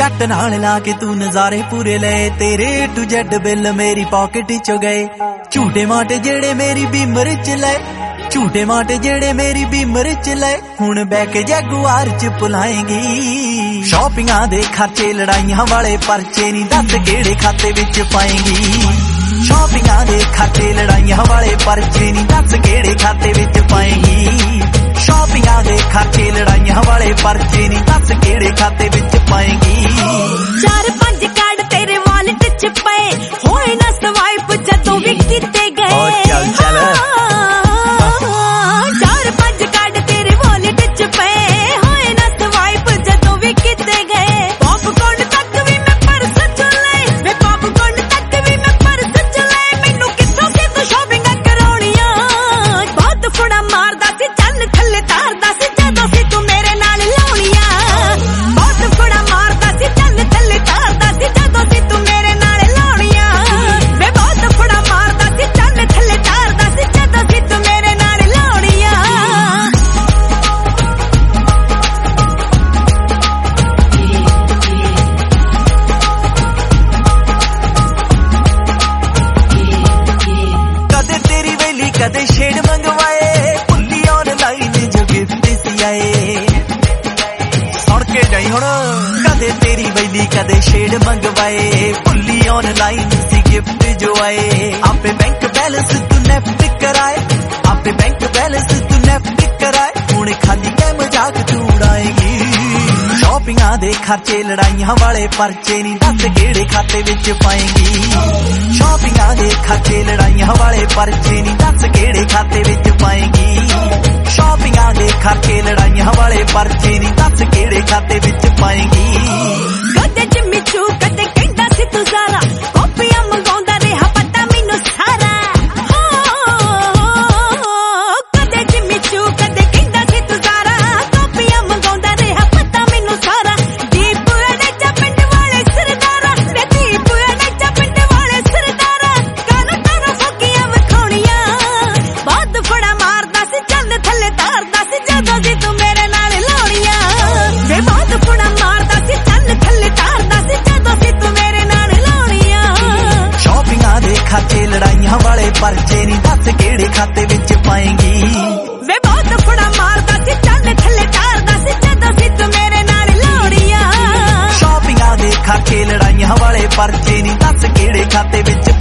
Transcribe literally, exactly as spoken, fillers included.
जट नाल ला के तू नजारे पूरे ले, तेरे टू जेड बिल मेरी पॉकेट चो गए। झूठे माटे जेड़े मेरी बीमर च ले, झूठे माटे जेड़े मेरी बीमर च ले, हुण बैह के जैगुआर च पुलाएंगी। शॉपिंगां दे खर्चे लड़ाइयां वाले परचे नी, दस केड़े खाते विच पाएंगी। शॉपिंगां दे खर्चे लड़ाइयां वाले परचे नी, दस केड़े खाते विच पाएंगी। शॉपिंगां दे खर्चे लड़ाइयां वाले परचे नी, दस केड़े खाते विच पाएंगी। चार पंज कार्ड तेरे वॉलेट च पए, होए ना स्वाइप जदों भी कीते गए। चल चल चार पंज कार्ड तेरे वॉलेट च पए, होए ना स्वाइप जदों भी कीते गए। पॉपकॉर्न तक भी मैं पर्स च ले, वे पॉपकॉर्न तक भी मैं पर्स च ले। मैनू किथों किथों शॉपिंगां कराउणियां, बहुत फुड़ा मारदा सी चल थल्ले तारदा सी जदों सी तू मेरे नाल लाउणियां। बहुत फुड़ा मारदा सी चल थल्ले तारदा सी जदों सी तू मेरे नाल लाउणियां। वे बहुत फुड़ा मारदा सी चल थल्ले तारदा सी जदों सी तू मेरे नाल लाउणियां। कदे तेरी वेली कदे शेड मंगवाए, भुल्ली ऑनलाइन जो गिफ्ट सी आए। सुन के जाई हुण, कदे तेरी वेली कदे शेड मंगवाए, भुल्ली ऑनलाइन सी गिफ्ट जो आए। आपे बैंक बैलेंस तू नेफ्ट कराए, आपे बैंक बैलेंस तू नेफ्ट कराए, हुण खाली कै मजाक तू उड़ाएगी। शॉपिंगां दे खर्चे लड़ाइयां वाले परचे नी, दस केड़े खाते विच पाएंगी। शॉपिंगां दे खर्चे लड़ाइयां वाले परचे नी, दस केड़े खाते विच पाएंगी। शॉपिंगां दे खर्चे लड़ाइयां वाले परचे नी, दस केड़े खाते विच पाएंगी। कदे जिम्मी चू कदे कहंदा सी तू ज़ारा, कॉपियां मंगाउंदा रहा पता मैनू सारा। कदे जिम्मी चू कदे कहंदा सी तू ज़ारा, कॉपियां मंगाउंदा रहा पता मैनू सारा। दीप अड़ेचा पिंड वाले सरदारा, वे दीप अड़ेचा पिंड वाले सरदारा, कानों तारों फकीयां विखाउणियां। बहुत फड़ा मारदा सी चल थल्ले तारदा सी जदों सी तू मेरे नाल लाउणियां। वे बहुत फड़ा मारदा सी चल थल्ले तारदा सी जदों सी तू मेरे नाल लाउणियां। शॉपिंगां दे खर्चे लड़ाइयां वाले परचे नी, दस केड़े खाते विच पाएंगी। वे बहुत फड़ा मारदा सी चल थल्ले तारदा सी जदों सी तू मेरे नाल लाउणियां। शॉपिंगां दे खर्चे लड़ाइयां वाले परचे नी, दस केड़े खाते विच